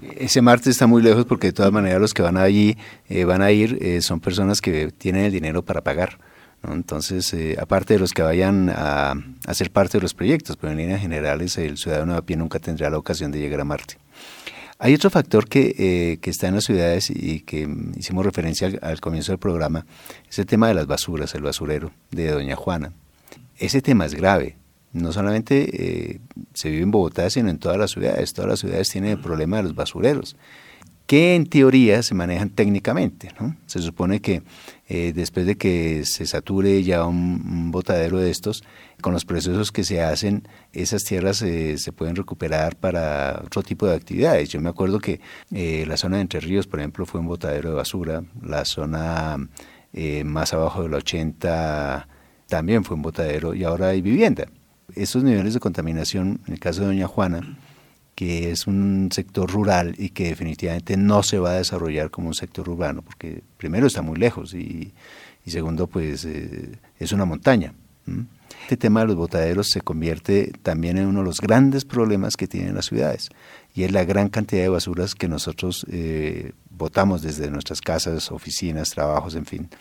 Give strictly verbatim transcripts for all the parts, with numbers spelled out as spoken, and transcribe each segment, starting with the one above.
Ese Marte está muy lejos porque de todas maneras los que van allí eh, van a ir eh, son personas que tienen el dinero para pagar, ¿no? Entonces, eh, aparte de los que vayan a, a ser parte de los proyectos, pero en líneas generales el ciudadano de a pie nunca tendrá la ocasión de llegar a Marte. Hay otro factor que, eh, que está en las ciudades y que hicimos referencia al, al comienzo del programa, es el tema de las basuras, el basurero de Doña Juana. Ese tema es grave. No solamente eh, se vive en Bogotá, sino en todas las ciudades. Todas las ciudades tienen el problema de los basureros, que en teoría se manejan técnicamente, ¿no? Se supone que eh, después de que se sature ya un, un botadero de estos, con los procesos que se hacen, esas tierras eh, se pueden recuperar para otro tipo de actividades. Yo me acuerdo que eh, la zona de Entre Ríos, por ejemplo, fue un botadero de basura, la zona eh, más abajo del ochenta también fue un botadero y ahora hay vivienda. Esos niveles de contaminación, en el caso de Doña Juana, que es un sector rural y que definitivamente no se va a desarrollar como un sector urbano, porque primero está muy lejos y, y segundo, pues eh, es una montaña. ¿Mm? Este tema de los botaderos se convierte también en uno de los grandes problemas que tienen las ciudades, y es la gran cantidad de basuras que nosotros eh, botamos desde nuestras casas, oficinas, trabajos, en fin,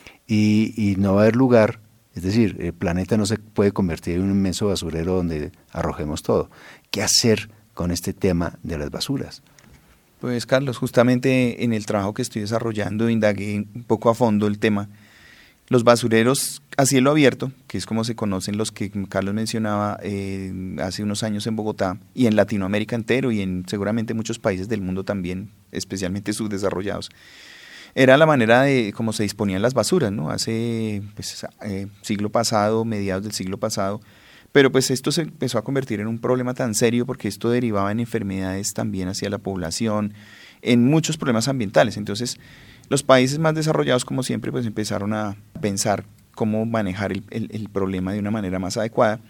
y, y no va a haber lugar. Es decir, el planeta no se puede convertir en un inmenso basurero donde arrojemos todo. ¿Qué hacer con este tema de las basuras? Pues Carlos, justamente en el trabajo que estoy desarrollando indagué un poco a fondo el tema. Los basureros a cielo abierto, que es como se conocen los que Carlos mencionaba eh, hace unos años en Bogotá y en Latinoamérica entero y en seguramente muchos países del mundo también, especialmente subdesarrollados, era la manera de cómo se disponían las basuras, ¿no? Hace pues, eh, siglo pasado, mediados del siglo pasado, pero pues esto se empezó a convertir en un problema tan serio porque esto derivaba en enfermedades también hacia la población, en muchos problemas ambientales. Entonces, los países más desarrollados, como siempre, pues empezaron a pensar cómo manejar el, el, el problema de una manera más adecuada.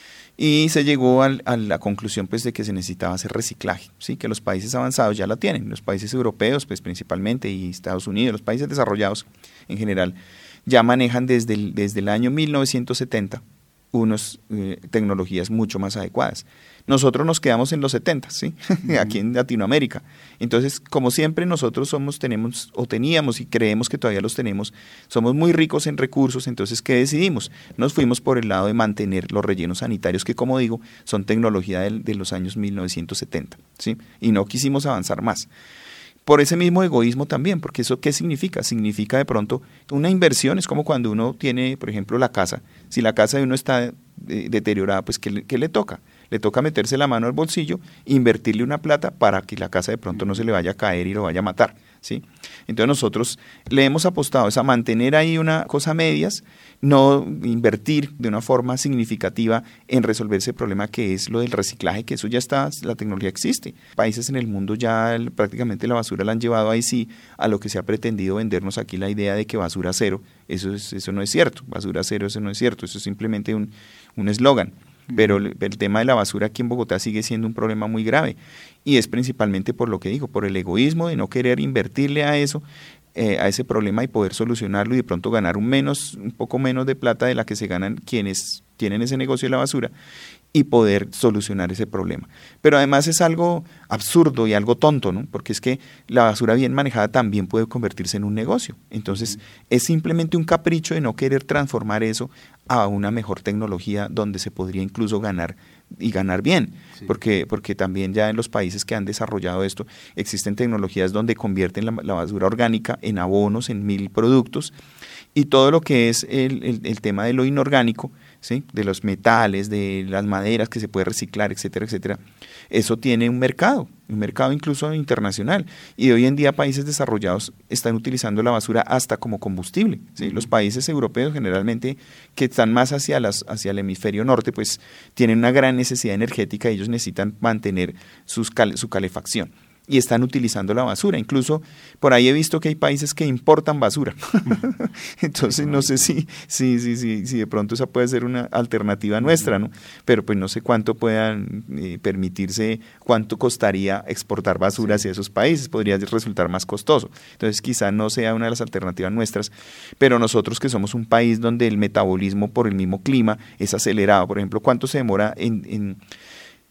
Y se llegó al, a la conclusión pues, de que se necesitaba hacer reciclaje, ¿sí? Que los países avanzados ya la tienen, los países europeos pues, principalmente y Estados Unidos, los países desarrollados en general, ya manejan desde el, desde el año mil novecientos setenta unas eh, tecnologías mucho más adecuadas. Nosotros nos quedamos en los setenta, ¿sí? Uh-huh. Aquí en Latinoamérica. Entonces, como siempre, nosotros somos, tenemos, o teníamos y creemos que todavía los tenemos, somos muy ricos en recursos. Entonces, ¿qué decidimos? Nos fuimos por el lado de mantener los rellenos sanitarios, que como digo, son tecnología de, de los años mil novecientos setenta, ¿sí? Y no quisimos avanzar más. Por ese mismo egoísmo también, porque eso ¿qué significa? Significa de pronto una inversión, es como cuando uno tiene, por ejemplo, la casa. Si la casa de uno está eh, deteriorada, pues ¿qué le, qué le toca? Le toca meterse la mano al bolsillo, invertirle una plata para que la casa de pronto no se le vaya a caer y lo vaya a matar, ¿sí? Entonces nosotros le hemos apostado a mantener ahí una cosa a medias, no invertir de una forma significativa en resolver ese problema que es lo del reciclaje, que eso ya está, la tecnología existe. Países en el mundo ya el, prácticamente la basura la han llevado ahí sí a lo que se ha pretendido vendernos aquí la idea de que basura cero, eso, es, eso no es cierto, basura cero eso no es cierto, eso es simplemente un un eslogan. Pero el, el tema de la basura aquí en Bogotá sigue siendo un problema muy grave y es principalmente por lo que digo, por el egoísmo de no querer invertirle a eso, eh, a ese problema y poder solucionarlo y de pronto ganar un menos, un poco menos de plata de la que se ganan quienes tienen ese negocio de la basura y poder solucionar ese problema. Pero además es algo absurdo y algo tonto, ¿no? Porque es que la basura bien manejada también puede convertirse en un negocio. Entonces, es simplemente un capricho de no querer transformar eso a una mejor tecnología donde se podría incluso ganar y ganar bien, sí. porque, porque también ya en los países que han desarrollado esto existen tecnologías donde convierten la, la basura orgánica en abonos, en mil productos, y todo lo que es el, el, el tema de lo inorgánico, ¿sí? De los metales, de las maderas que se puede reciclar, etcétera, etcétera, eso tiene un mercado, un mercado incluso internacional, y hoy en día países desarrollados están utilizando la basura hasta como combustible, ¿sí? Uh-huh. Los países europeos generalmente que están más hacia, las, hacia el hemisferio norte, pues tienen una gran necesidad energética y ellos necesitan mantener sus cal, su calefacción. Y están utilizando la basura. Incluso por ahí he visto que hay países que importan basura. Entonces no sé si, si, si, si, si de pronto esa puede ser una alternativa nuestra, ¿no? Pero pues no sé cuánto puedan eh, permitirse, cuánto costaría exportar basura hacia esos países. Podría resultar más costoso. Entonces quizá no sea una de las alternativas nuestras, pero nosotros que somos un país donde el metabolismo por el mismo clima es acelerado, por ejemplo, ¿cuánto se demora en... en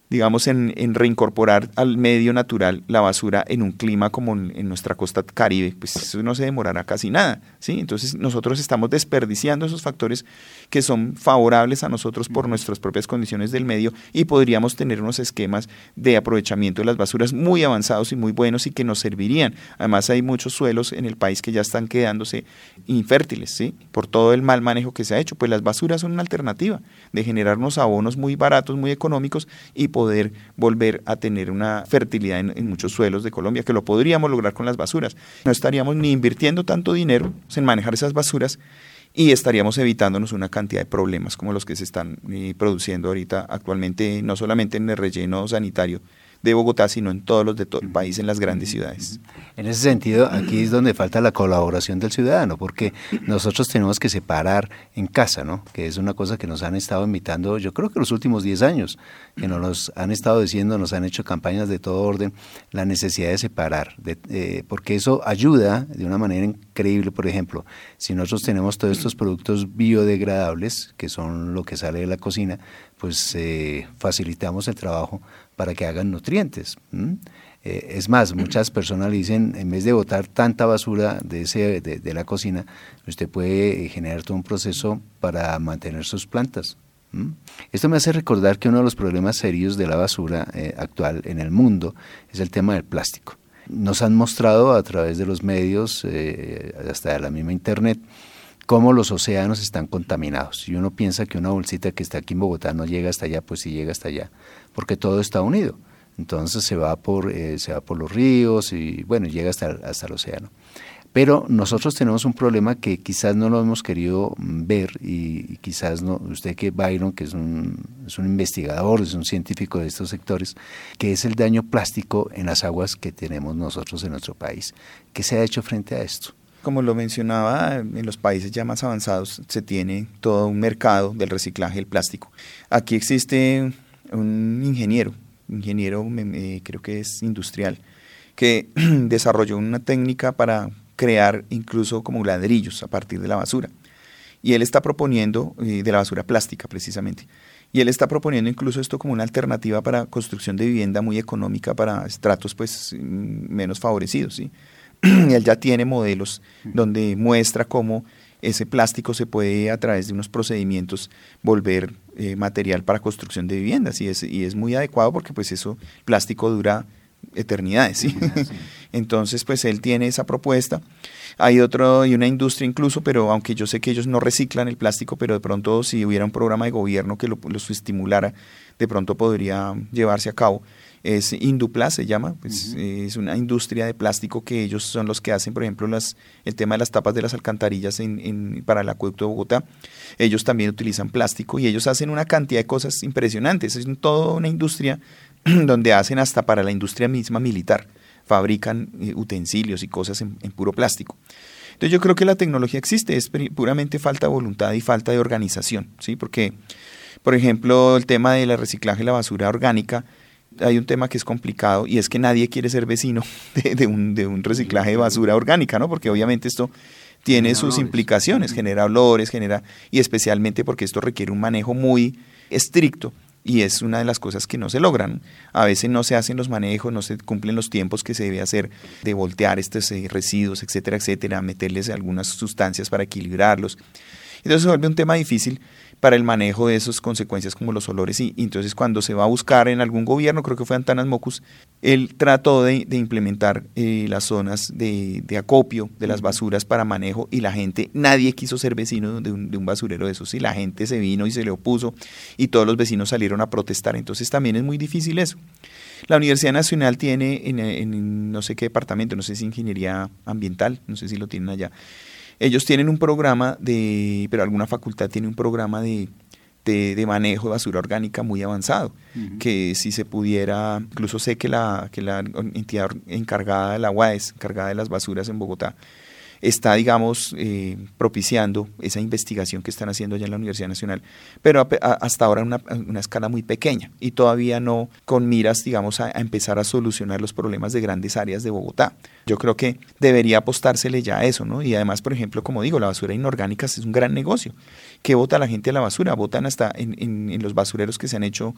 digamos, en, en reincorporar al medio natural la basura en un clima como en, en nuestra costa caribe, pues eso no se demorará casi nada, ¿sí? Entonces nosotros estamos desperdiciando esos factores que son favorables a nosotros por nuestras propias condiciones del medio y podríamos tener unos esquemas de aprovechamiento de las basuras muy avanzados y muy buenos y que nos servirían. Además hay muchos suelos en el país que ya están quedándose infértiles, ¿sí? Por todo el mal manejo que se ha hecho, pues las basuras son una alternativa de generar unos abonos muy baratos, muy económicos y poder volver a tener una fertilidad en, en muchos suelos de Colombia, que lo podríamos lograr con las basuras. No estaríamos ni invirtiendo tanto dinero en manejar esas basuras y estaríamos evitándonos una cantidad de problemas como los que se están eh, produciendo ahorita actualmente, no solamente en el relleno sanitario de Bogotá, sino en todos los de todo el país, en las grandes ciudades. En ese sentido, aquí es donde falta la colaboración del ciudadano, porque nosotros tenemos que separar en casa, ¿no? Que es una cosa que nos han estado invitando, yo creo que los últimos diez años, que nos han estado diciendo, nos han hecho campañas de todo orden, la necesidad de separar, de, eh, porque eso ayuda de una manera increíble. Por ejemplo, si nosotros tenemos todos estos productos biodegradables, que son lo que sale de la cocina, pues eh, facilitamos el trabajo para que hagan nutrientes. ¿Mm? Eh, es más, muchas personas le dicen, en vez de botar tanta basura de, ese, de, de la cocina, usted puede generar todo un proceso para mantener sus plantas. ¿Mm? Esto me hace recordar que uno de los problemas serios de la basura eh, actual en el mundo es el tema del plástico. Nos han mostrado a través de los medios, eh, hasta de la misma internet, cómo los océanos están contaminados. Y uno piensa que una bolsita que está aquí en Bogotá no llega hasta allá, pues sí llega hasta allá, porque todo está unido. Entonces se va por, eh, se va por los ríos y bueno, llega hasta, hasta el océano. Pero nosotros tenemos un problema que quizás no lo hemos querido ver y, y quizás no, usted que Byron, que es un, es un investigador, es un científico de estos sectores, que es el daño plástico en las aguas que tenemos nosotros en nuestro país. ¿Qué se ha hecho frente a esto? Como lo mencionaba, en los países ya más avanzados se tiene todo un mercado del reciclaje del plástico. Aquí existe un ingeniero, ingeniero eh, creo que es industrial, que desarrolló una técnica para crear incluso como ladrillos a partir de la basura. Y él está proponiendo, eh, de la basura plástica precisamente, y él está proponiendo incluso esto como una alternativa para construcción de vivienda muy económica para estratos pues menos favorecidos, ¿sí? Y él ya tiene modelos donde muestra cómo ese plástico se puede a través de unos procedimientos volver eh, material para construcción de viviendas y es, y es muy adecuado porque pues eso, plástico dura eternidades, ¿sí? Entonces pues él tiene esa propuesta. Hay otro y una industria incluso, pero aunque yo sé que ellos no reciclan el plástico, pero de pronto si hubiera un programa de gobierno que lo, los estimulara, de pronto podría llevarse a cabo. Es Induplas, se llama, pues, uh-huh. Es una industria de plástico que ellos son los que hacen, por ejemplo, las, el tema de las tapas de las alcantarillas en, en, para el acueducto de Bogotá. Ellos también utilizan plástico y ellos hacen una cantidad de cosas impresionantes. Es toda una industria donde hacen hasta para la industria misma militar, fabrican eh, utensilios y cosas en, en puro plástico. Entonces yo creo que la tecnología existe, es puramente falta de voluntad y falta de organización, ¿sí? Porque, por ejemplo, el tema de la reciclaje de la basura orgánica, hay un tema que es complicado y es que nadie quiere ser vecino de, de, un, de un reciclaje de basura orgánica, ¿no? Porque obviamente esto tiene sus implicaciones, genera olores, genera, y especialmente porque esto requiere un manejo muy estricto y es una de las cosas que no se logran. A veces no se hacen los manejos, no se cumplen los tiempos que se debe hacer de voltear estos eh, residuos, etcétera, etcétera, meterles algunas sustancias para equilibrarlos. Entonces se vuelve un tema difícil para el manejo de esas consecuencias como los olores y, y entonces cuando se va a buscar en algún gobierno, creo que fue Antanas Mocus, él trató de, de implementar eh, las zonas de, de acopio de las basuras para manejo y la gente, nadie quiso ser vecino de un, de un basurero de esos y la gente se vino y se le opuso y todos los vecinos salieron a protestar, entonces también es muy difícil eso. La Universidad Nacional tiene en, en no sé qué departamento, no sé si ingeniería ambiental, no sé si lo tienen allá. Ellos tienen un programa de, pero alguna facultad tiene un programa de, de, de manejo de basura orgánica muy avanzado, uh-huh. Que si se pudiera, incluso sé que la, que la entidad encargada, la U A E S, encargada de las basuras en Bogotá, está, digamos, eh, propiciando esa investigación que están haciendo allá en la Universidad Nacional, pero a, a, hasta ahora una, una escala muy pequeña y todavía no con miras, digamos, a, a empezar a solucionar los problemas de grandes áreas de Bogotá. Yo creo que debería apostársele ya a eso, ¿no? Y además, por ejemplo, como digo, la basura inorgánica es un gran negocio. ¿Qué bota la gente a la basura? Botan hasta en, en, en los basureros que se han hecho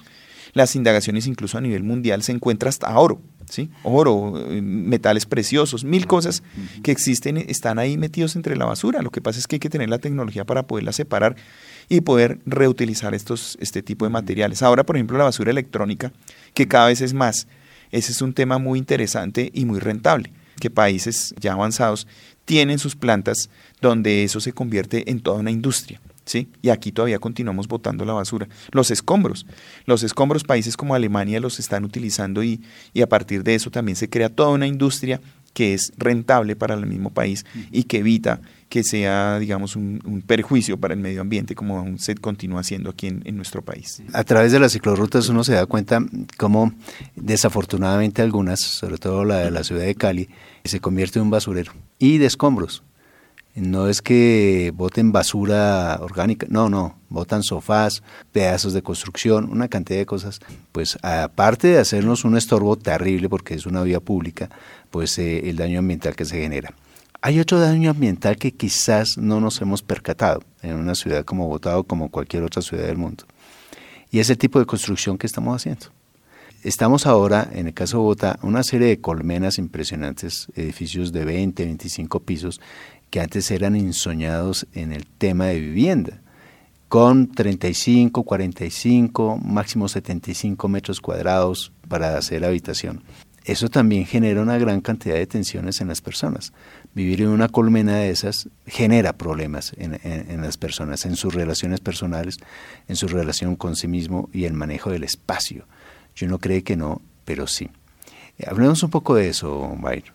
las indagaciones incluso a nivel mundial se encuentra hasta oro, ¿sí? Oro, metales preciosos, mil cosas que existen, están ahí metidos entre la basura. Lo que pasa es que hay que tener la tecnología para poderla separar y poder reutilizar estos, este tipo de materiales. Ahora, por ejemplo, la basura electrónica, que cada vez es más, ese es un tema muy interesante y muy rentable, que países ya avanzados tienen sus plantas donde eso se convierte en toda una industria, ¿sí? Y aquí todavía continuamos botando la basura. Los escombros, los escombros, países como Alemania los están utilizando y, y a partir de eso también se crea toda una industria que es rentable para el mismo país y que evita que sea, digamos, un, un perjuicio para el medio ambiente, como aún se continúa haciendo aquí en, en nuestro país. A través de las ciclorrutas uno se da cuenta cómo desafortunadamente algunas, sobre todo la de la ciudad de Cali, se convierte en un basurero y de escombros. No es que boten basura orgánica, no, no, botan sofás, pedazos de construcción, una cantidad de cosas. Pues aparte de hacernos un estorbo terrible porque es una vía pública, pues eh, el daño ambiental que se genera. Hay otro daño ambiental que quizás no nos hemos percatado en una ciudad como Bogotá o como cualquier otra ciudad del mundo, y es el tipo de construcción que estamos haciendo. Estamos ahora, en el caso de Bogotá, una serie de colmenas impresionantes, edificios de veinte, veinticinco pisos, que antes eran ensoñados en el tema de vivienda, con treinta y cinco, cuarenta y cinco, máximo setenta y cinco metros cuadrados para hacer habitación. Eso también genera una gran cantidad de tensiones en las personas. Vivir en una colmena de esas genera problemas en, en, en las personas, en sus relaciones personales, en su relación con sí mismo y el manejo del espacio. Yo no creo que no, pero sí. Hablemos un poco de eso, Byron.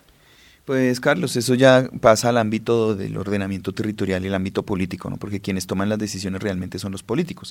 Pues Carlos, eso ya pasa al ámbito del ordenamiento territorial y el ámbito político, ¿no? Porque quienes toman las decisiones realmente son los políticos.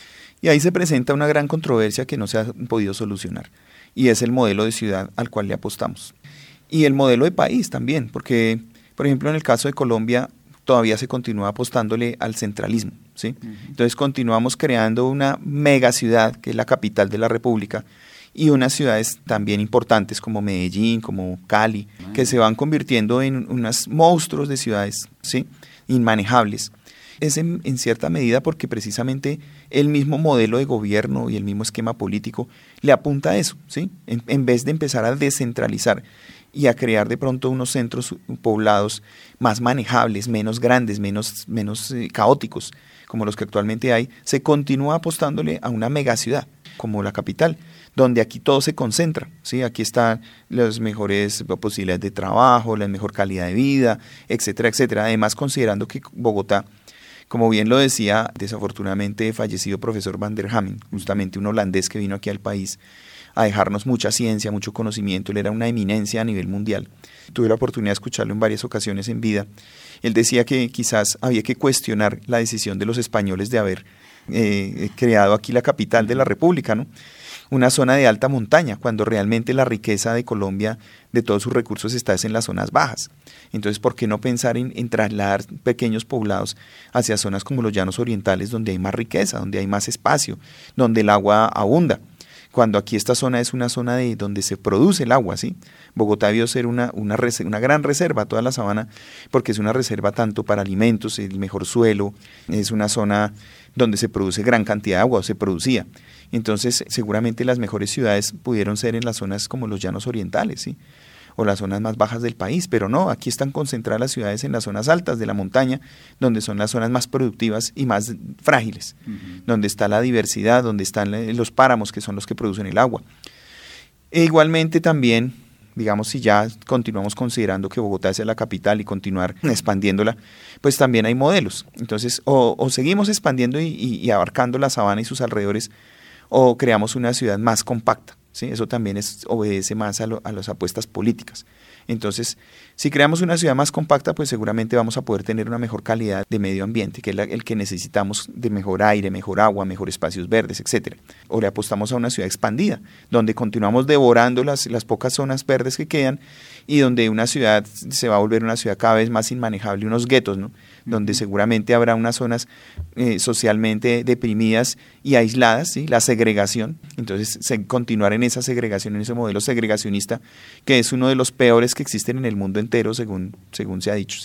Y ahí se presenta una gran controversia que no se ha podido solucionar, y es el modelo de ciudad al cual le apostamos. Y el modelo de país también, porque, por ejemplo, en el caso de Colombia, todavía se continúa apostándole al centralismo, ¿sí? Uh-huh. Entonces continuamos creando una mega ciudad, que es la capital de la República, y unas ciudades también importantes como Medellín, como Cali, uh-huh, que se van convirtiendo en unos monstruos de ciudades, ¿sí? Inmanejables. Es en, en cierta medida porque precisamente el mismo modelo de gobierno y el mismo esquema político le apunta a eso, ¿sí? En, en vez de empezar a descentralizar y a crear de pronto unos centros poblados más manejables, menos grandes, menos, menos eh, caóticos, como los que actualmente hay, se continúa apostándole a una megaciudad, como la capital, donde aquí todo se concentra, ¿sí? Aquí están las mejores posibilidades de trabajo, la mejor calidad de vida, etcétera, etcétera. Además, considerando que Bogotá, como bien lo decía, desafortunadamente fallecido profesor Van der Hamen, justamente un holandés que vino aquí al país a dejarnos mucha ciencia, mucho conocimiento, él era una eminencia a nivel mundial. Tuve la oportunidad de escucharlo en varias ocasiones en vida. Él decía que quizás había que cuestionar la decisión de los españoles de haber eh, creado aquí la capital de la República, ¿no? Una zona de alta montaña, cuando realmente la riqueza de Colombia, de todos sus recursos, está en las zonas bajas. Entonces, ¿por qué no pensar en, en trasladar pequeños poblados hacia zonas como los llanos orientales, donde hay más riqueza, donde hay más espacio, donde el agua abunda? Cuando aquí esta zona es una zona de donde se produce el agua, ¿sí? Bogotá debió ser una, una, una gran reserva, toda la sabana, porque es una reserva tanto para alimentos, el mejor suelo, es una zona donde se produce gran cantidad de agua, o se producía. Entonces, seguramente las mejores ciudades pudieron ser en las zonas como los llanos orientales, ¿sí? O las zonas más bajas del país, pero no, aquí están concentradas las ciudades en las zonas altas de la montaña, donde son las zonas más productivas y más frágiles, uh-huh, donde está la diversidad, donde están los páramos, que son los que producen el agua. E igualmente también, digamos, si ya continuamos considerando que Bogotá es la capital y continuar expandiéndola, pues también hay modelos. Entonces, o, o seguimos expandiendo y, y, y abarcando la sabana y sus alrededores, o creamos una ciudad más compacta, ¿sí? Eso también es, obedece más a, lo, a las apuestas políticas. Entonces, si creamos una ciudad más compacta, pues seguramente vamos a poder tener una mejor calidad de medio ambiente, que es la, el que necesitamos, de mejor aire, mejor agua, mejor espacios verdes, etcétera. O le apostamos a una ciudad expandida, donde continuamos devorando las, las pocas zonas verdes que quedan y donde una ciudad se va a volver una ciudad cada vez más inmanejable, unos guetos, ¿no? Donde seguramente habrá unas zonas eh, socialmente deprimidas y aisladas, ¿sí? La segregación, entonces se, continuar en esa segregación, en ese modelo segregacionista, que es uno de los peores que existen en el mundo entero, según, según se ha dicho, ¿sí?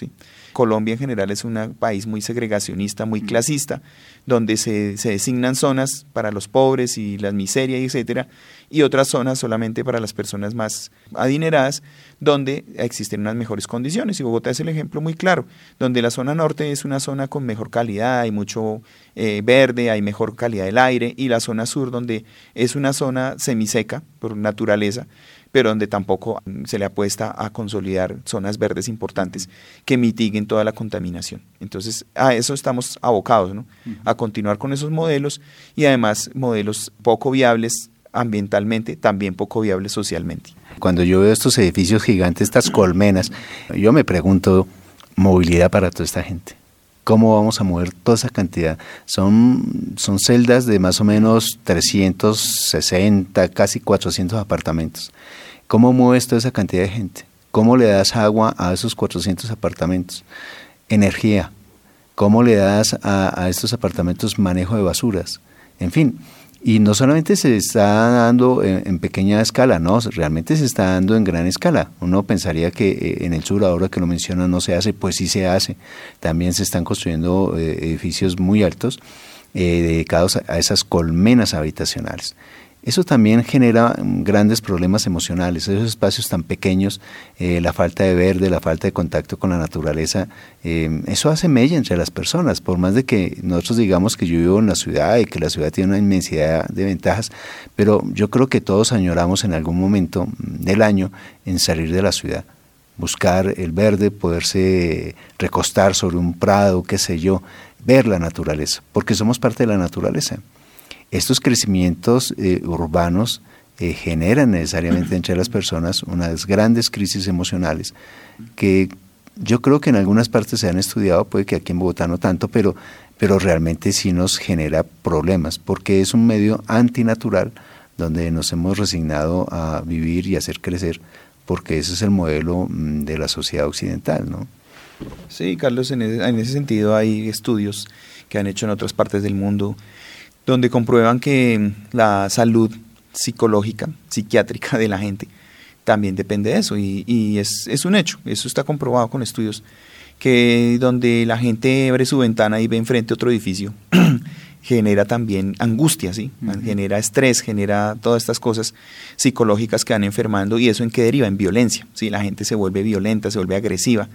Colombia en general es un país muy segregacionista, muy clasista, donde se, se designan zonas para los pobres y la miseria, etcétera, y otras zonas solamente para las personas más adineradas, donde existen unas mejores condiciones. Y Bogotá es el ejemplo muy claro, donde la zona norte es una zona con mejor calidad, hay mucho eh, verde, hay mejor calidad del aire, y la zona sur, donde es una zona semiseca por naturaleza, pero donde tampoco se le apuesta a consolidar zonas verdes importantes que mitiguen toda la contaminación. Entonces, a eso estamos abocados, ¿no? A continuar con esos modelos, y además modelos poco viables ambientalmente, también poco viables socialmente. Cuando yo veo estos edificios gigantes, estas colmenas, yo me pregunto, movilidad para toda esta gente. ¿Cómo vamos a mover toda esa cantidad? Son, son celdas de más o menos trescientos sesenta, casi cuatrocientos apartamentos. ¿Cómo mueves toda esa cantidad de gente? ¿Cómo le das agua a esos cuatrocientos apartamentos? Energía. ¿Cómo le das a, a estos apartamentos manejo de basuras? En fin, y no solamente se está dando en, en pequeña escala, no, realmente se está dando en gran escala. Uno pensaría que eh, en el sur, ahora que lo mencionan, no se hace, pues sí se hace. También se están construyendo eh, edificios muy altos eh, dedicados a, a esas colmenas habitacionales. Eso también genera grandes problemas emocionales, esos espacios tan pequeños, eh, la falta de verde, la falta de contacto con la naturaleza, eh, eso hace mella entre las personas, por más de que nosotros digamos que yo vivo en la ciudad y que la ciudad tiene una inmensidad de ventajas, pero yo creo que todos añoramos en algún momento del año en salir de la ciudad, buscar el verde, poderse recostar sobre un prado, qué sé yo, ver la naturaleza, porque somos parte de la naturaleza. Estos crecimientos eh, urbanos eh, generan necesariamente entre las personas unas grandes crisis emocionales que yo creo que en algunas partes se han estudiado, puede que aquí en Bogotá no tanto, pero, pero realmente sí nos genera problemas, porque es un medio antinatural donde nos hemos resignado a vivir y hacer crecer, porque ese es el modelo de la sociedad occidental, ¿no? Sí, Carlos, en ese, en ese sentido hay estudios que han hecho en otras partes del mundo donde comprueban que la salud psicológica, psiquiátrica de la gente también depende de eso, y, y es, es un hecho, eso está comprobado con estudios, que donde la gente abre su ventana y ve enfrente otro edificio, genera también angustia, ¿sí? Uh-huh. Genera estrés, genera todas estas cosas psicológicas que van enfermando, y eso en qué deriva, en violencia, ¿sí? La gente se vuelve violenta, se vuelve agresiva,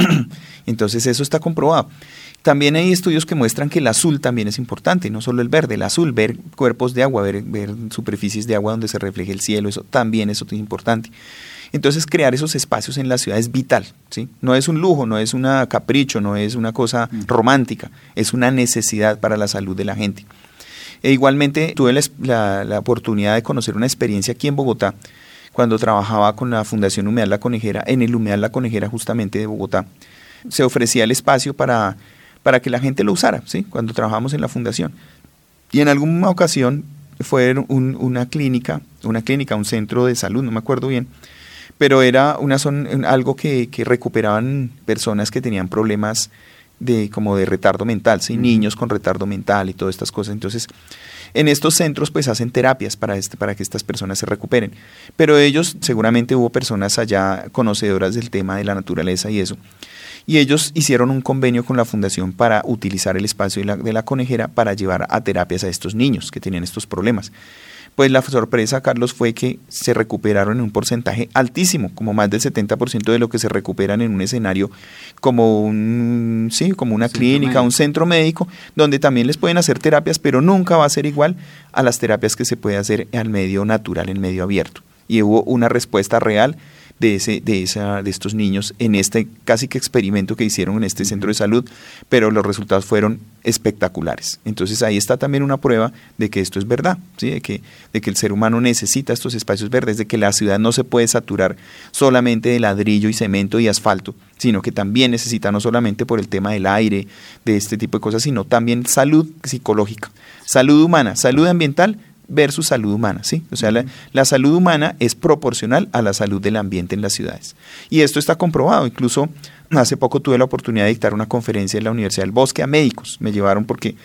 entonces eso está comprobado. También hay estudios que muestran que el azul también es importante, no solo el verde, el azul, ver cuerpos de agua, ver, ver superficies de agua donde se refleje el cielo, eso también eso es importante. Entonces, crear esos espacios en la ciudad es vital, ¿sí? No es un lujo, no es un capricho, no es una cosa romántica, es una necesidad para la salud de la gente. E igualmente, tuve la, la, la oportunidad de conocer una experiencia aquí en Bogotá, cuando trabajaba con la Fundación Humedal La Conejera, en el Humedal La Conejera justamente de Bogotá. Se ofrecía el espacio para... para que la gente lo usara, ¿sí? Cuando trabajamos en la fundación. Y en alguna ocasión fue un, una clínica, una clínica, un centro de salud, no me acuerdo bien, pero era una son, algo que, que recuperaban personas que tenían problemas de como de retardo mental, ¿sí? Niños con retardo mental y todas estas cosas. Entonces, en estos centros pues hacen terapias para, este, para que estas personas se recuperen. Pero ellos, seguramente hubo personas allá conocedoras del tema de la naturaleza y eso. Y ellos hicieron un convenio con la fundación para utilizar el espacio de la, de la conejera para llevar a terapias a estos niños que tenían estos problemas. Pues la sorpresa, Carlos, fue que se recuperaron en un porcentaje altísimo, como más del setenta por ciento de lo que se recuperan en un escenario como, un, sí, como una centro clínica, médico. Un centro médico, donde también les pueden hacer terapias, pero nunca va a ser igual a las terapias que se puede hacer al medio natural, en medio abierto. Y hubo una respuesta real de ese de esa de estos niños en este casi que experimento que hicieron en este centro de salud, pero los resultados fueron espectaculares. Entonces ahí está también una prueba de que esto es verdad, ¿sí? de que de que el ser humano necesita estos espacios verdes, de que la ciudad no se puede saturar solamente de ladrillo y cemento y asfalto, sino que también necesita, no solamente por el tema del aire, de este tipo de cosas, sino también salud psicológica, salud humana, salud ambiental versus salud humana, ¿sí? O sea, la, la salud humana es proporcional a la salud del ambiente en las ciudades. Y esto está comprobado. Incluso hace poco tuve la oportunidad de dictar una conferencia en la Universidad del Bosque a médicos. Me llevaron porque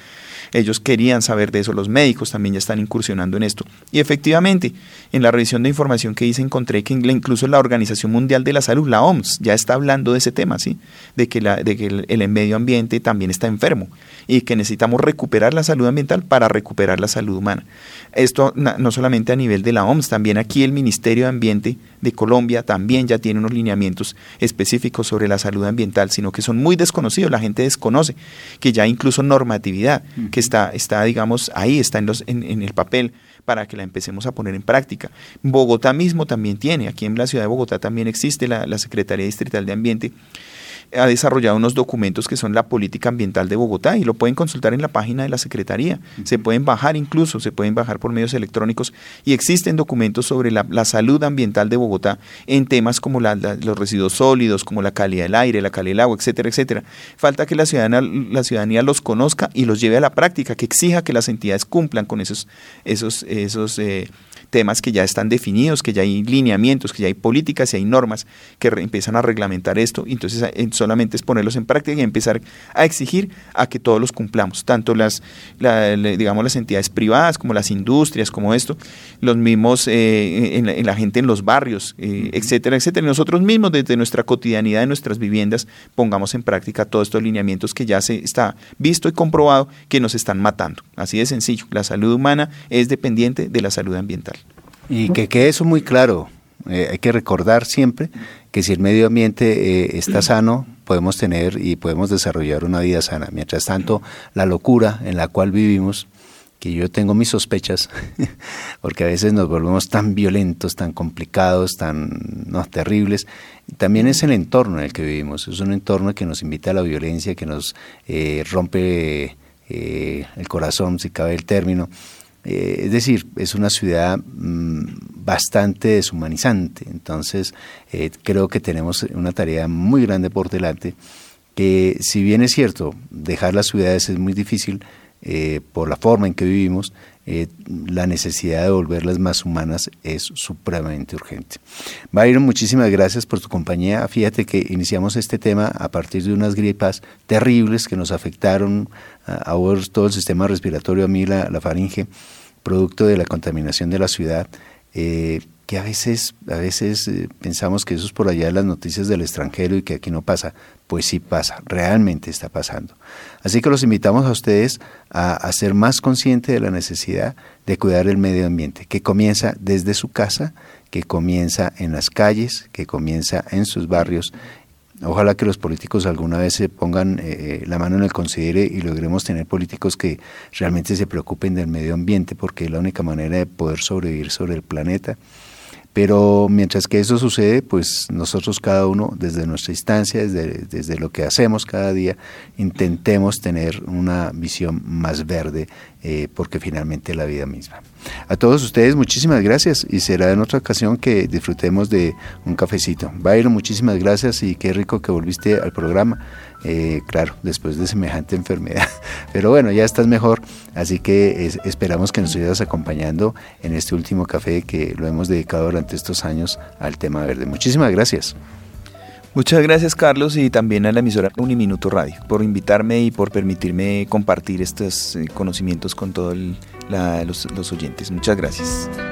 ellos querían saber de eso, los médicos también ya están incursionando en esto. Y efectivamente, en la revisión de información que hice encontré que incluso la Organización Mundial de la Salud, la O M S, ya está hablando de ese tema, ¿sí? De que, la, de que el, el medio ambiente también está enfermo y que necesitamos recuperar la salud ambiental para recuperar la salud humana. Esto no solamente a nivel de la O M S, también aquí el Ministerio de Ambiente de Colombia también ya tiene unos lineamientos específicos sobre la salud ambiental, sino que son muy desconocidos, la gente desconoce que ya hay incluso normatividad uh-huh. que está, está, digamos, ahí, está en, los, en, en el papel para que la empecemos a poner en práctica. Bogotá mismo también tiene, aquí en la ciudad de Bogotá también existe la, la Secretaría Distrital de Ambiente, ha desarrollado unos documentos que son la política ambiental de Bogotá y lo pueden consultar en la página de la Secretaría. Uh-huh. Se pueden bajar incluso, se pueden bajar por medios electrónicos y existen documentos sobre la, la salud ambiental de Bogotá en temas como la, la, los residuos sólidos, como la calidad del aire, la calidad del agua, etcétera, etcétera. Falta que la ciudadanía, la ciudadanía los conozca y los lleve a la práctica, que exija que las entidades cumplan con esos, esos, esos eh, temas que ya están definidos, que ya hay lineamientos, que ya hay políticas y hay normas que re, empiezan a reglamentar esto. Entonces solamente es ponerlos en práctica y empezar a exigir a que todos los cumplamos, tanto las, la, la, digamos, las entidades privadas como las industrias, como esto, los mismos, eh, en, la, en la gente en los barrios, eh, etcétera, etcétera. Y nosotros mismos desde nuestra cotidianidad de nuestras viviendas pongamos en práctica todos estos lineamientos que ya se está visto y comprobado que nos están matando. Así de sencillo, la salud humana es dependiente de la salud ambiental. Y que quede eso muy claro, eh, hay que recordar siempre que si el medio ambiente eh, está sano, podemos tener y podemos desarrollar una vida sana. Mientras tanto, la locura en la cual vivimos, que yo tengo mis sospechas, porque a veces nos volvemos tan violentos, tan complicados, tan no, terribles, también es el entorno en el que vivimos, es un entorno que nos invita a la violencia, que nos eh, rompe eh, el corazón, si cabe el término. Eh, es decir, es una ciudad mmm, bastante deshumanizante, entonces eh, creo que tenemos una tarea muy grande por delante, que si bien es cierto, dejar las ciudades es muy difícil eh, por la forma en que vivimos, eh, la necesidad de volverlas más humanas es supremamente urgente. Byron, muchísimas gracias por tu compañía. Fíjate que iniciamos este tema a partir de unas gripas terribles que nos afectaron a, a vos, todo el sistema respiratorio, a mí la, la faringe, producto de la contaminación de la ciudad, eh, que a veces, a veces eh, pensamos que eso es por allá de las noticias del extranjero y que aquí no pasa. Pues sí pasa, realmente está pasando. Así que los invitamos a ustedes a, a ser más conscientes de la necesidad de cuidar el medio ambiente, que comienza desde su casa, que comienza en las calles, que comienza en sus barrios. Ojalá que los políticos alguna vez se pongan eh, la mano en el considere y logremos tener políticos que realmente se preocupen del medio ambiente, porque es la única manera de poder sobrevivir sobre el planeta. Pero mientras que eso sucede, pues nosotros cada uno desde nuestra instancia, desde, desde lo que hacemos cada día, intentemos tener una visión más verde, eh, porque finalmente la vida misma. A todos ustedes muchísimas gracias y será en otra ocasión que disfrutemos de un cafecito. Byron, muchísimas gracias y qué rico que volviste al programa. Eh, claro, después de semejante enfermedad, pero bueno, ya estás mejor, así que es, esperamos que nos sigas acompañando en este último café que lo hemos dedicado durante estos años al tema verde. Muchísimas gracias. Muchas gracias, Carlos, y también a la emisora Uniminuto Radio por invitarme y por permitirme compartir estos conocimientos con todos los, los oyentes. Muchas gracias.